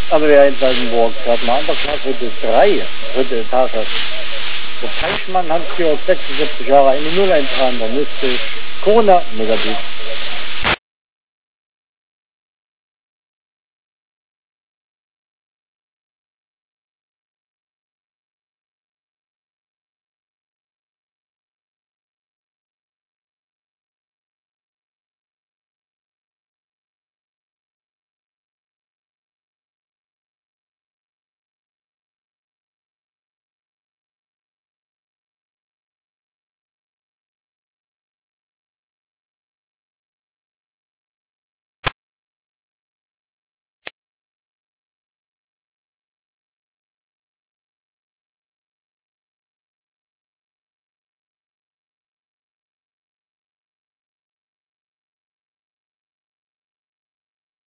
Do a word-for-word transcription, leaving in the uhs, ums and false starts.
Aber wer in Waldenburg hat man einfach mal für die drei, dritte Etage. Der Teichmann hat hier sechsundsiebzig Jahre eine Null eintragen, dann müsste ich Corona negativ.